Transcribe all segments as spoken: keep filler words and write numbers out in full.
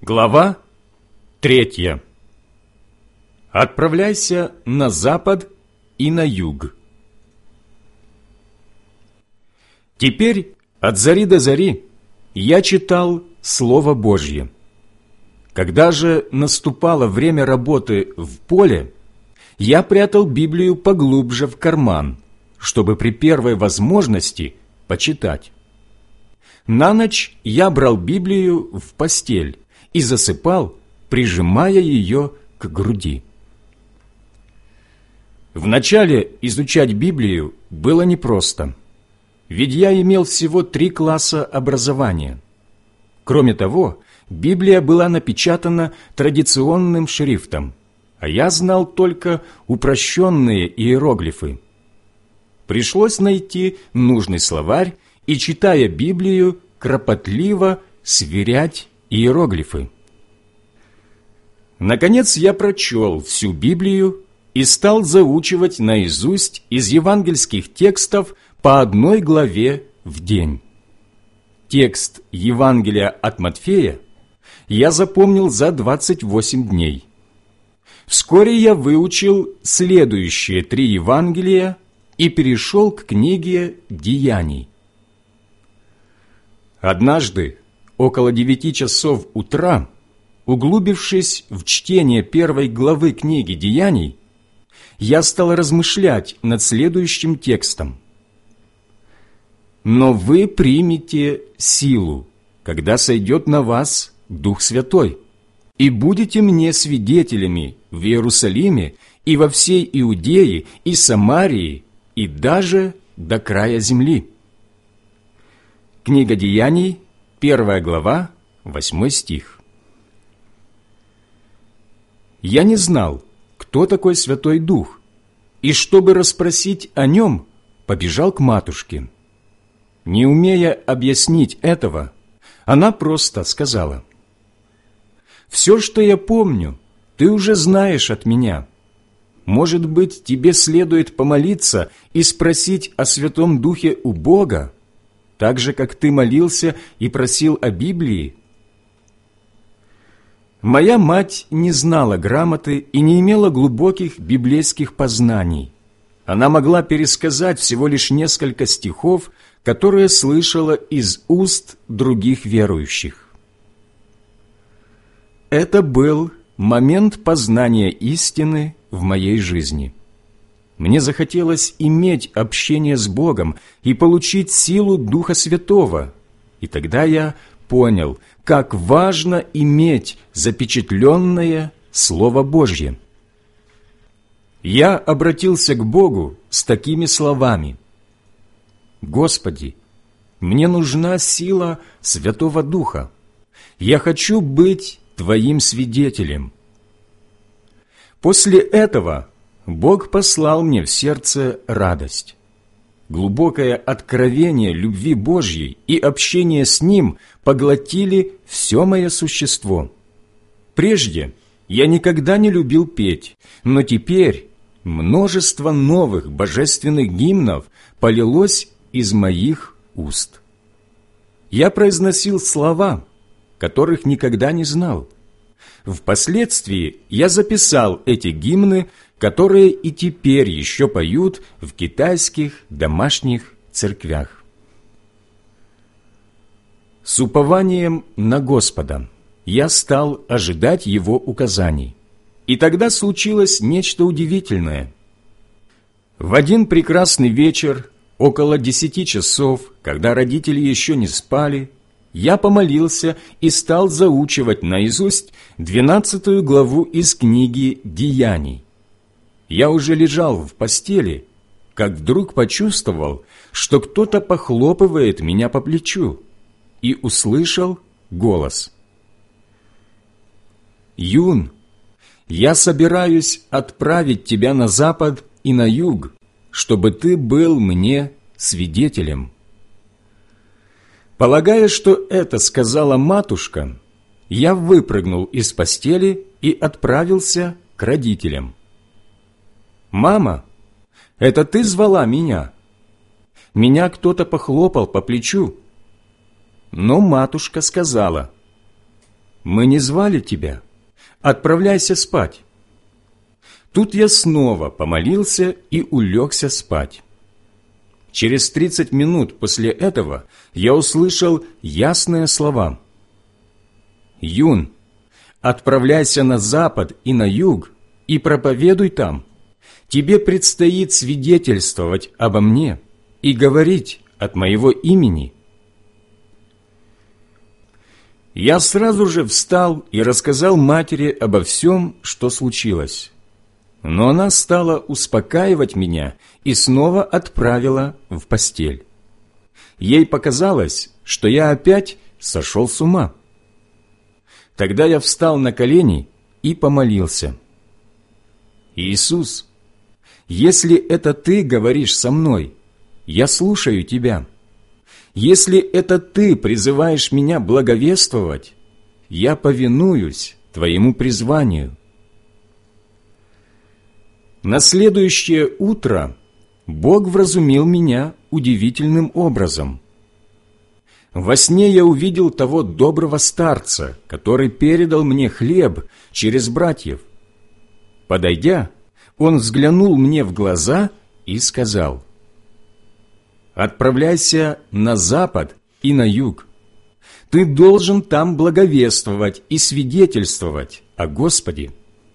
Глава третья. Отправляйся на запад и на юг. Теперь от зари до зари я читал Слово Божье. Когда же наступало время работы в поле, я прятал Библию поглубже в карман, чтобы при первой возможности почитать. На ночь я брал Библию в постель и засыпал, прижимая ее к груди. Вначале изучать Библию было непросто, ведь я имел всего три класса образования. Кроме того, Библия была напечатана традиционным шрифтом, а я знал только упрощенные иероглифы. Пришлось найти нужный словарь и, читая Библию, кропотливо сверять иероглифы. Наконец я прочел всю Библию и стал заучивать наизусть из евангельских текстов по одной главе в день. Текст Евангелия от Матфея я запомнил за двадцать восемь дней. Вскоре я выучил следующие три Евангелия и перешел к книге «Деяний». Однажды, около девяти часов утра, углубившись в чтение первой главы книги «Деяний», я стал размышлять над следующим текстом. «Но вы примете силу, когда сойдет на вас Дух Святой, и будете мне свидетелями в Иерусалиме и во всей Иудее и Самарии, и даже до края земли». Книга Деяний, первая глава, восьмой стих. Я не знал, кто такой Святой Дух, и, чтобы расспросить о нем, побежал к матушке. Не умея объяснить этого, она просто сказала: «Все, что я помню, ты уже знаешь от меня. Может быть, тебе следует помолиться и спросить о Святом Духе у Бога, так же, как ты молился и просил о Библии?» Моя мать не знала грамоты и не имела глубоких библейских познаний. Она могла пересказать всего лишь несколько стихов, которые слышала из уст других верующих. Это был момент познания истины в моей жизни. Мне захотелось иметь общение с Богом и получить силу Духа Святого, и тогда я понял, как важно иметь запечатленное Слово Божье. Я обратился к Богу с такими словами: «Господи, мне нужна сила Святого Духа. Я хочу быть Твоим свидетелем». После этого Бог послал мне в сердце радость. Глубокое откровение любви Божьей и общение с Ним поглотили все мое существо. Прежде я никогда не любил петь, но теперь множество новых божественных гимнов полилось из моих уст. Я произносил слова, которых никогда не знал. Впоследствии я записал эти гимны, которые и теперь еще поют в китайских домашних церквях. С упованием на Господа я стал ожидать Его указаний. И тогда случилось нечто удивительное. В один прекрасный вечер, около десяти часов, когда родители еще не спали, я помолился и стал заучивать наизусть двенадцатую главу из книги «Деяний». Я уже лежал в постели, как вдруг почувствовал, что кто-то похлопывает меня по плечу, и услышал голос: «Юн, я собираюсь отправить тебя на запад и на юг, чтобы ты был мне свидетелем». Полагая, что это сказала матушка, я выпрыгнул из постели и отправился к родителям. «Мама, это ты звала меня?» Меня кто-то похлопал по плечу. Но матушка сказала: мы не звали тебя. Отправляйся спать». Тут я снова помолился и улегся спать. Через тридцать минут после этого я услышал ясные слова: «Юн, отправляйся на запад и на юг и проповедуй там. Тебе предстоит свидетельствовать обо мне и говорить от моего имени». Я сразу же встал и рассказал матери обо всем, что случилось. Но она стала успокаивать меня и снова отправила в постель. Ей показалось, что я опять сошел с ума. Тогда я встал на колени и помолился: «Иисус, если это Ты говоришь со мной, я слушаю Тебя. Если это Ты призываешь меня благовествовать, я повинуюсь Твоему призванию». На следующее утро Бог вразумил меня удивительным образом. Во сне я увидел того доброго старца, который передал мне хлеб через братьев. Подойдя, он взглянул мне в глаза и сказал: «Отправляйся на запад и на юг. Ты должен там благовествовать и свидетельствовать о Господе».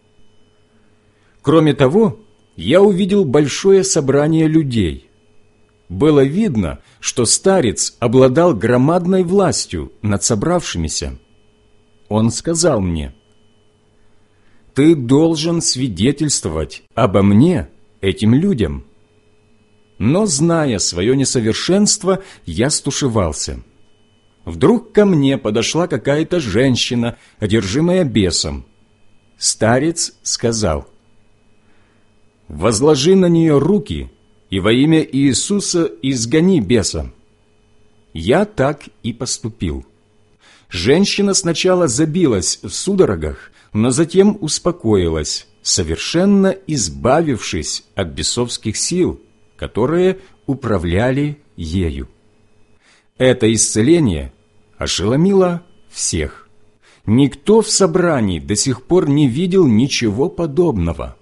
Кроме того, я увидел большое собрание людей. Было видно, что старец обладал громадной властью над собравшимися. Он сказал мне: «Ты должен свидетельствовать обо мне этим людям». Но, зная свое несовершенство, я стушевался. Вдруг ко мне подошла какая-то женщина, одержимая бесом. Старец сказал: «Возложи на нее руки, и во имя Иисуса изгони беса». Я так и поступил. Женщина сначала забилась в судорогах, но затем успокоилась, совершенно избавившись от бесовских сил, которые управляли ею. Это исцеление ошеломило всех. Никто в собрании до сих пор не видел ничего подобного.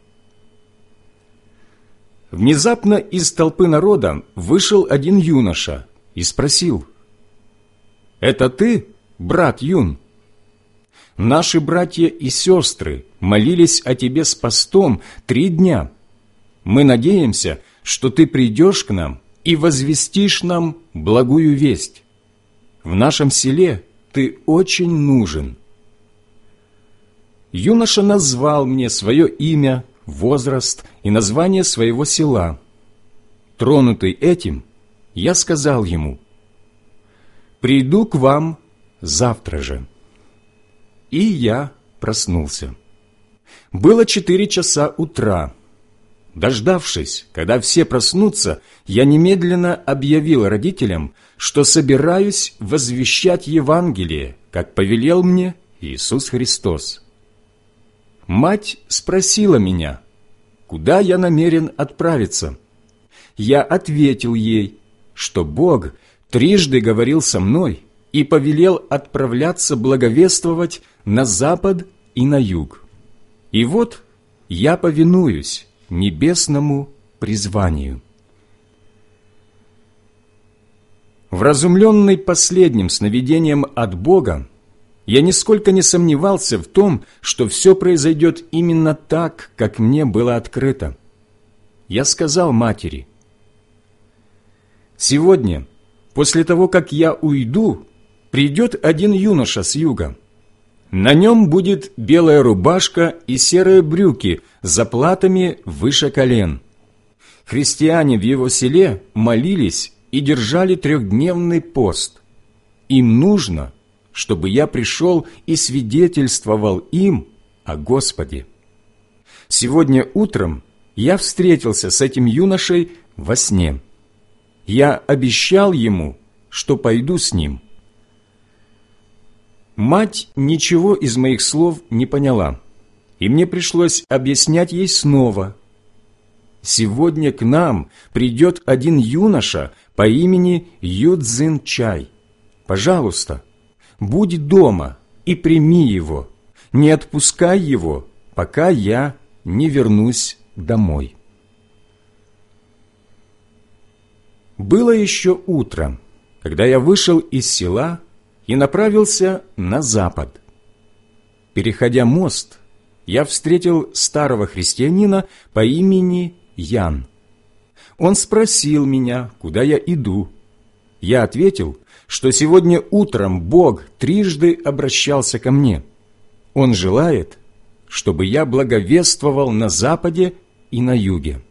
Внезапно из толпы народа вышел один юноша и спросил: «Это ты, брат Юн? Наши братья и сестры молились о тебе с постом три дня. Мы надеемся, что ты придешь к нам и возвестишь нам благую весть. В нашем селе ты очень нужен». Юноша назвал мне свое имя, возраст и название своего села. Тронутый этим, я сказал ему: «Приду к вам завтра же». И я проснулся. Было четыре часа утра. Дождавшись, когда все проснутся, я немедленно объявил родителям, что собираюсь возвещать Евангелие, как повелел мне Иисус Христос. Мать спросила меня, куда я намерен отправиться. Я ответил ей, что Бог трижды говорил со мной и повелел отправляться благовествовать на запад и на юг. И вот я повинуюсь небесному призванию. Вразумленный последним сновидением от Бога, я нисколько не сомневался в том, что все произойдет именно так, как мне было открыто. Я сказал матери: «Сегодня, после того, как я уйду, придет один юноша с юга. На нем будет белая рубашка и серые брюки с заплатами выше колен. Христиане в его селе молились и держали трехдневный пост. Им нужно, чтобы я пришел и свидетельствовал им о Господе. Сегодня утром я встретился с этим юношей во сне. Я обещал ему, что пойду с ним». Мать ничего из моих слов не поняла, и мне пришлось объяснять ей снова. «Сегодня к нам придет один юноша по имени Юдзин Чай. Пожалуйста, будь дома и прими его, не отпускай его, пока я не вернусь домой». Было еще утро, когда я вышел из села и направился на запад. Переходя мост, я встретил старого христианина по имени Ян. Он спросил меня, куда я иду. Я ответил, что сегодня утром Бог трижды обращался ко мне. Он желает, чтобы я благовествовал на западе и на юге.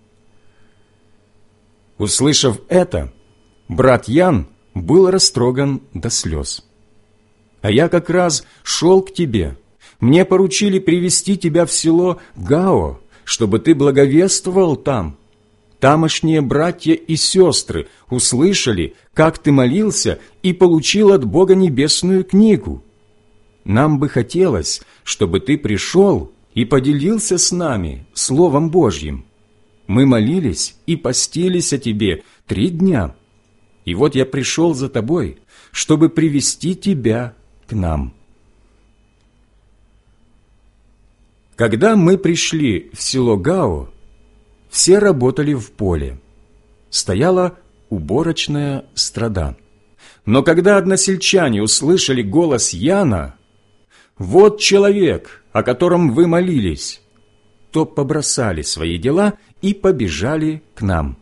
Услышав это, брат Ян был растроган до слез. «А я как раз шел к тебе. Мне поручили привести тебя в село Гао, чтобы ты благовествовал там. Тамошние братья и сестры услышали, как ты молился и получил от Бога небесную книгу. Нам бы хотелось, чтобы ты пришел и поделился с нами Словом Божьим. Мы молились и постились о тебе три дня, и вот я пришел за тобой, чтобы привести тебя к нам». Когда мы пришли в село Гао, все работали в поле. Стояла уборочная страда. Но когда односельчане услышали голос Яна: «Вот человек, о котором вы молились», то побросали свои дела и побежали к нам.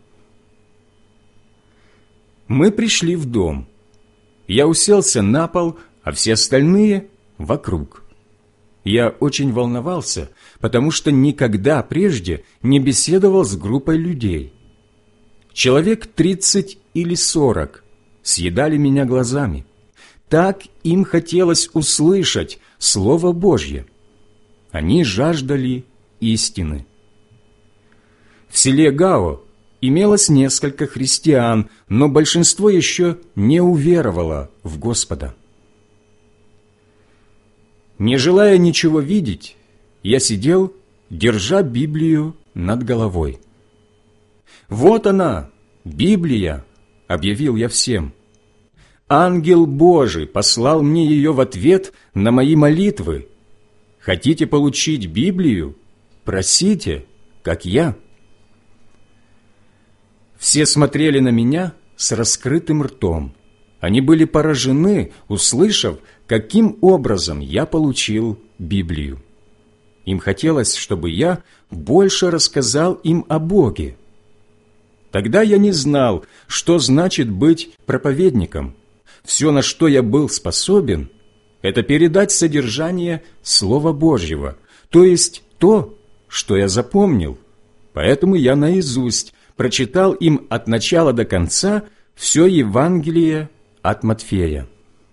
Мы пришли в дом. Я уселся на пол, а все остальные — вокруг. Я очень волновался, потому что никогда прежде не беседовал с группой людей. Человек тридцать или сорок съедали меня глазами. Так им хотелось услышать Слово Божье. Они жаждали истины. В селе Гао имелось несколько христиан, но большинство еще не уверовало в Господа. Не желая ничего видеть, я сидел, держа Библию над головой. «Вот она, Библия!» — объявил я всем. «Ангел Божий послал мне ее в ответ на мои молитвы. Хотите получить Библию? Просите, как я». Все смотрели на меня с раскрытым ртом. Они были поражены, услышав, каким образом я получил Библию. Им хотелось, чтобы я больше рассказал им о Боге. Тогда я не знал, что значит быть проповедником. Все, на что я был способен, это передать содержание Слова Божьего, то есть то, что я запомнил. Поэтому я наизусть прочитал им от начала до конца все Евангелие от Матфея.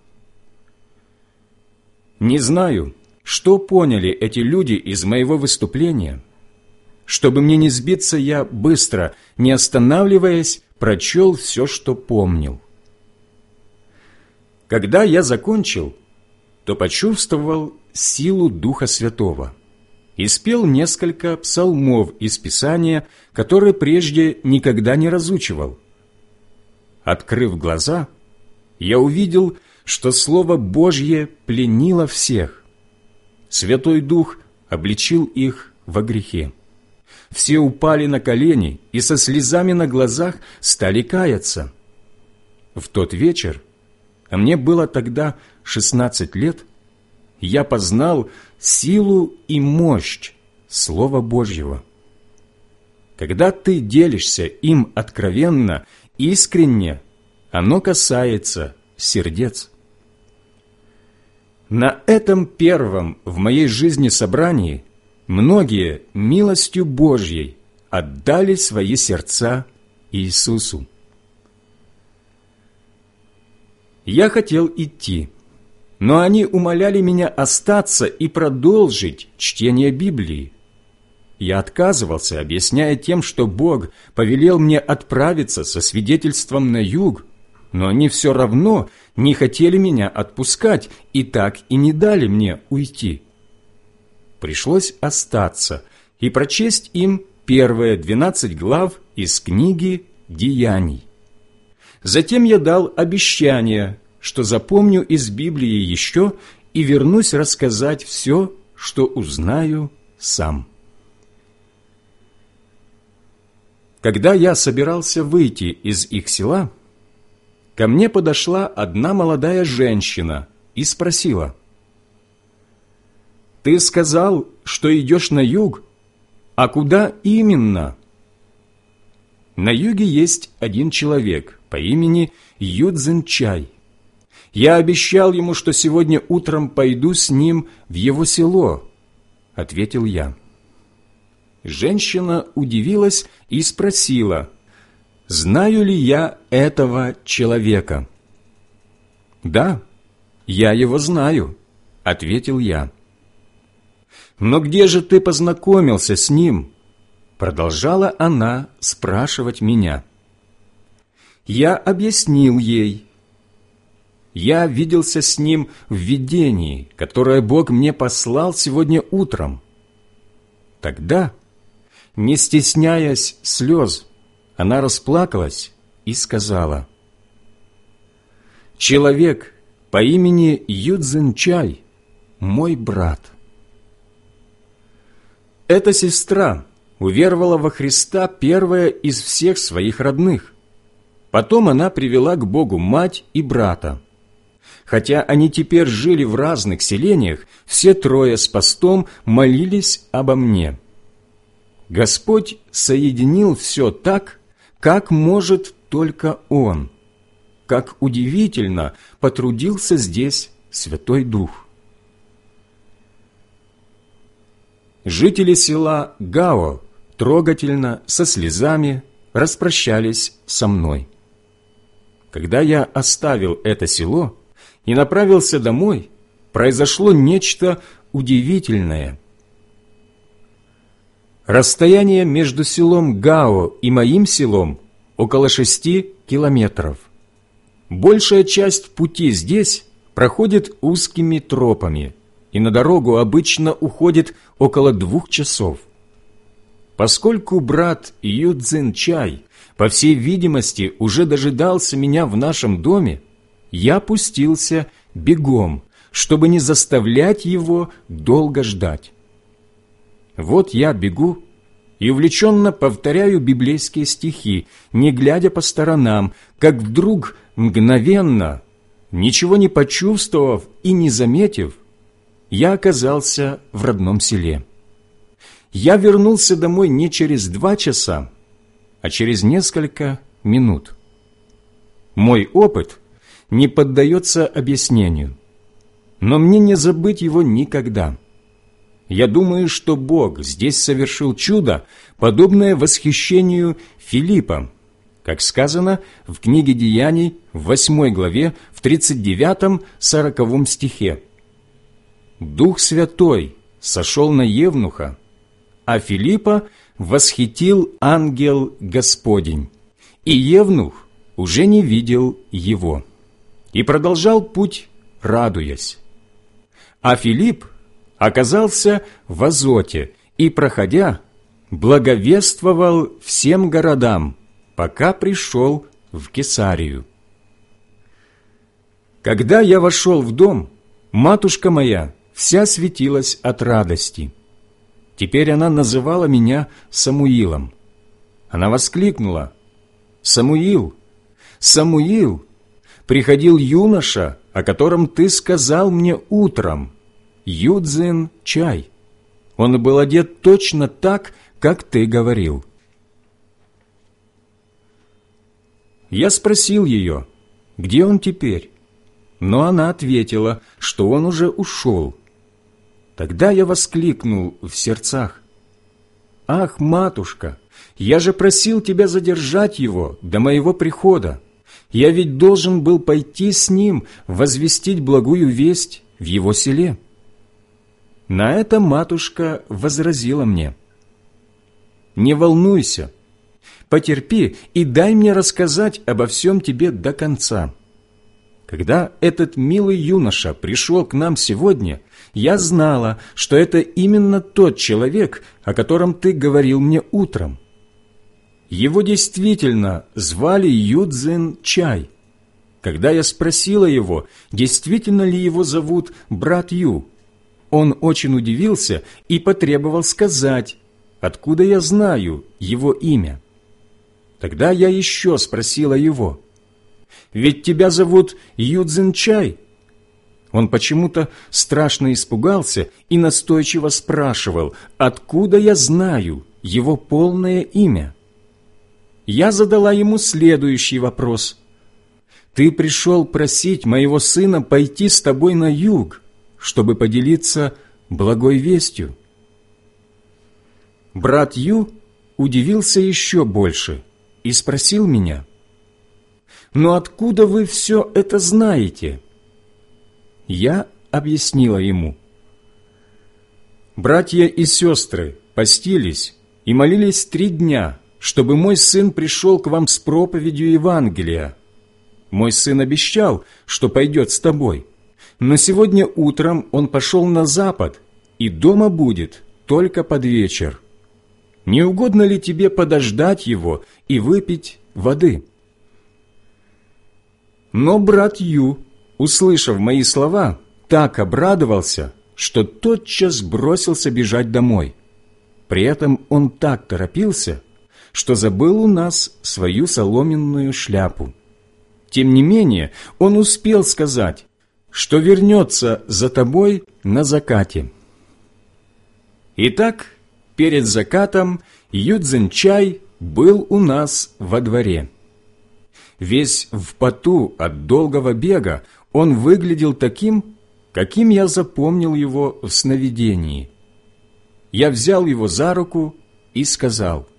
Не знаю, что поняли эти люди из моего выступления. Чтобы мне не сбиться, я быстро, не останавливаясь, прочел все, что помнил. Когда я закончил, то почувствовал силу Духа Святого и спел несколько псалмов из Писания, которые прежде никогда не разучивал. Открыв глаза, я увидел, что Слово Божье пленило всех. Святой Дух обличил их во грехе. Все упали на колени и со слезами на глазах стали каяться. В тот вечер, а мне было тогда шестнадцать лет, я познал силу и мощь Слова Божьего. Когда ты делишься им откровенно, искренне, оно касается сердец. На этом первом в моей жизни собрании многие милостью Божьей отдали свои сердца Иисусу. Я хотел идти, но они умоляли меня остаться и продолжить чтение Библии. Я отказывался, объясняя тем, что Бог повелел мне отправиться со свидетельством на юг, но они все равно не хотели меня отпускать и так и не дали мне уйти. Пришлось остаться и прочесть им первые двенадцать глав из книги «Деяний». Затем я дал обещание, что запомню из Библии еще и вернусь рассказать все, что узнаю сам». Когда я собирался выйти из их села, ко мне подошла одна молодая женщина и спросила: «Ты сказал, что идешь на юг, а куда именно?» «На юге есть один человек по имени Юдзин Чай. Я обещал ему, что сегодня утром пойду с ним в его село», — ответил я. Женщина удивилась и спросила: «Знаю ли я этого человека?» «Да, я его знаю», — ответил я. «Но где же ты познакомился с ним?» Продолжала она спрашивать меня. Я объяснил ей. Я виделся с ним в видении, которое Бог мне послал сегодня утром. Тогда, не стесняясь слез, она расплакалась и сказала: «Человек по имени Юдзин Чай – мой брат». Эта сестра уверовала во Христа первая из всех своих родных. Потом она привела к Богу мать и брата. Хотя они теперь жили в разных селениях, все трое с постом молились обо мне. Господь соединил все так, как может только Он. Как удивительно потрудился здесь Святой Дух. Жители села Гао трогательно, со слезами, распрощались со мной. Когда я оставил это село и направился домой, произошло нечто удивительное. Расстояние между селом Гао и моим селом около шести километров. Большая часть пути здесь проходит узкими тропами, и на дорогу обычно уходит около двух часов. Поскольку брат Юдзин Чай, по всей видимости, уже дожидался меня в нашем доме, я пустился бегом, чтобы не заставлять его долго ждать. Вот я бегу и увлеченно повторяю библейские стихи, не глядя по сторонам, как вдруг мгновенно, ничего не почувствовав и не заметив, я оказался в родном селе. Я вернулся домой не через два часа, а через несколько минут. Мой опыт не поддается объяснению, но мне не забыть его никогда. Я думаю, что Бог здесь совершил чудо, подобное восхищению Филиппа, как сказано в книге Деяний в восьмой главе в тридцать девятом-сороковом стихе. «Дух Святой сошел на Евнуха, а Филиппа восхитил ангел Господень, и Евнух уже не видел его, и продолжал путь, радуясь. А Филипп оказался в Азоте и, проходя, благовествовал всем городам, пока пришел в Кесарию. Когда я вошел в дом, матушка моя вся светилась от радости. Теперь она называла меня Самуилом. Она воскликнула: «Самуил, Самуил, приходил юноша, о котором ты сказал мне утром, Юдзин Чай. Он был одет точно так, как ты говорил». Я спросил ее, где он теперь, но она ответила, что он уже ушел. Тогда я воскликнул в сердцах: «Ах, матушка, я же просил тебя задержать его до моего прихода. Я ведь должен был пойти с ним возвестить благую весть в его селе». На это матушка возразила мне: «Не волнуйся, потерпи и дай мне рассказать обо всем тебе до конца. Когда этот милый юноша пришел к нам сегодня, я знала, что это именно тот человек, о котором ты говорил мне утром. Его действительно звали Юдзин Чай. когда я спросила его, действительно ли его зовут брат Ю, он очень удивился и потребовал сказать, откуда я знаю его имя. Тогда я еще спросила его, «Ведь тебя зовут Ю Цзинчай?» Он почему-то страшно испугался и настойчиво спрашивал, откуда я знаю его полное имя. Я задала ему следующий вопрос. «Ты пришел просить моего сына пойти с тобой на юг, чтобы поделиться благой вестью?» Брат Ю удивился еще больше и спросил меня, «Но откуда вы все это знаете?» Я объяснила ему. «Братья и сестры постились и молились три дня, чтобы мой сын пришел к вам с проповедью Евангелия. Мой сын обещал, что пойдет с тобой, но сегодня утром он пошел на запад и дома будет только под вечер. Не угодно ли тебе подождать его и выпить воды?» Но брат Ю, услышав мои слова, так обрадовался, что тотчас бросился бежать домой. При этом он так торопился, что забыл у нас свою соломенную шляпу. Тем не менее, он успел сказать, что вернется за тобой на закате. Итак, перед закатом Ю Цзинчай был у нас во дворе. Весь в поту от долгого бега он выглядел таким, каким я запомнил его в сновидении. Я взял его за руку и сказал,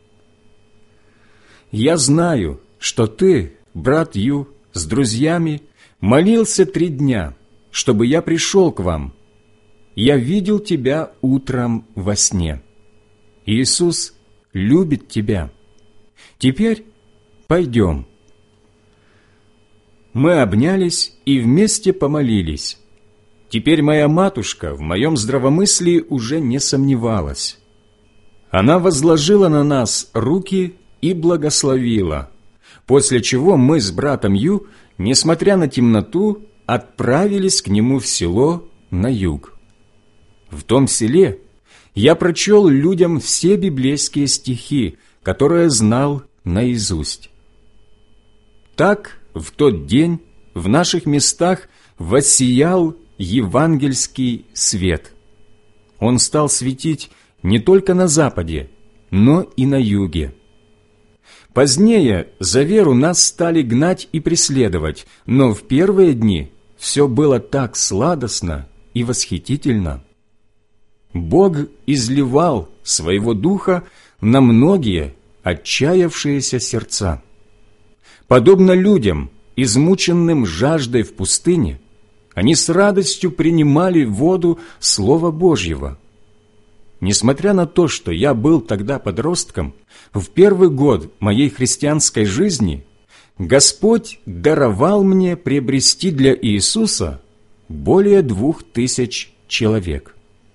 «Я знаю, что ты, брат Ю, с друзьями молился три дня, чтобы я пришел к вам. Я видел тебя утром во сне. Иисус любит тебя. Теперь пойдем». Мы обнялись и вместе помолились. Теперь моя матушка в моем здравомыслии уже не сомневалась. Она возложила на нас руки и благословила, после чего мы с братом Ю, несмотря на темноту, отправились к нему в село на юг. В том селе я прочел людям все библейские стихи, которые знал наизусть. Так в тот день в наших местах воссиял евангельский свет. Он стал светить не только на западе, но и на юге. Позднее за веру нас стали гнать и преследовать, но в первые дни все было так сладостно и восхитительно. Бог изливал своего Духа на многие отчаявшиеся сердца. Подобно людям, измученным жаждой в пустыне, они с радостью принимали воду Слова Божьего. Несмотря на то, что я был тогда подростком, в первый год моей христианской жизни Господь даровал мне приобрести для Иисуса более двух тысяч человек.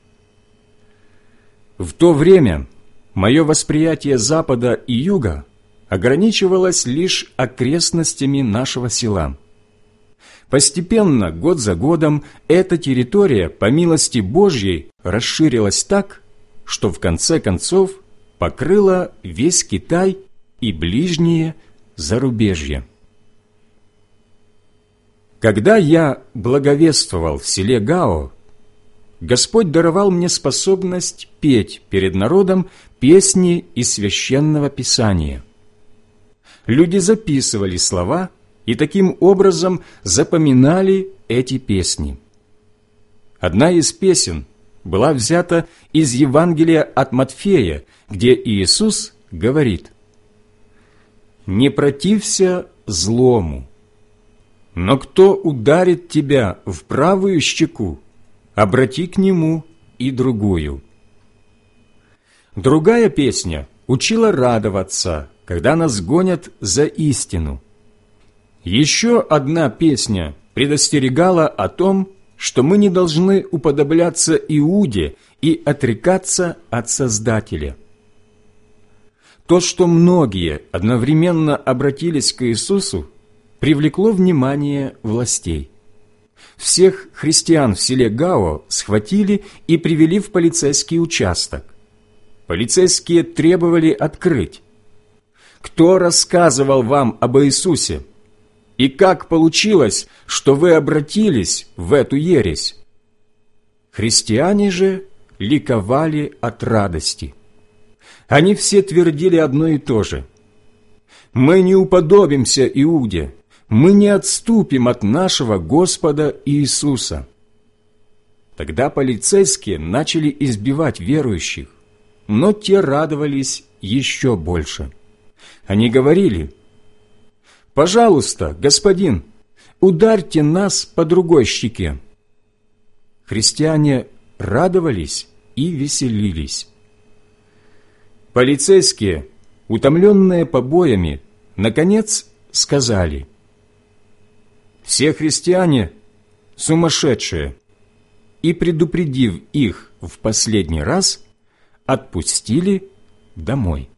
В то время мое восприятие Запада и Юга ограничивалось лишь окрестностями нашего села. Постепенно, год за годом, эта территория, по милости Божьей, расширилась так, что в конце концов покрыла весь Китай и ближние зарубежья. Когда я благовествовал в селе Гао, Господь даровал мне способность петь перед народом песни из Священного Писания. Люди записывали слова и таким образом запоминали эти песни. Одна из песен была взята из Евангелия от Матфея, где Иисус говорит: «Не протився злому, но кто ударит тебя в правую щеку, обрати к нему и другую». Другая песня учила радоваться, когда нас гонят за истину. Еще одна песня предостерегала о том, что мы не должны уподобляться Иуде и отрекаться от Создателя. То, что многие одновременно обратились к Иисусу, привлекло внимание властей. Всех христиан в селе Гао схватили и привели в полицейский участок. Полицейские требовали открыть. «Кто рассказывал вам об Иисусе? И как получилось, что вы обратились в эту ересь?» Христиане же ликовали от радости. Они все твердили одно и то же: «Мы не уподобимся Иуде, мы не отступим от нашего Господа Иисуса». Тогда полицейские начали избивать верующих, но те радовались еще больше. Они говорили: «Пожалуйста, господин, ударьте нас по другой щеке». Христиане радовались и веселились. Полицейские, утомленные побоями, наконец сказали: «Все христиане сумасшедшие», и, предупредив их в последний раз, отпустили домой.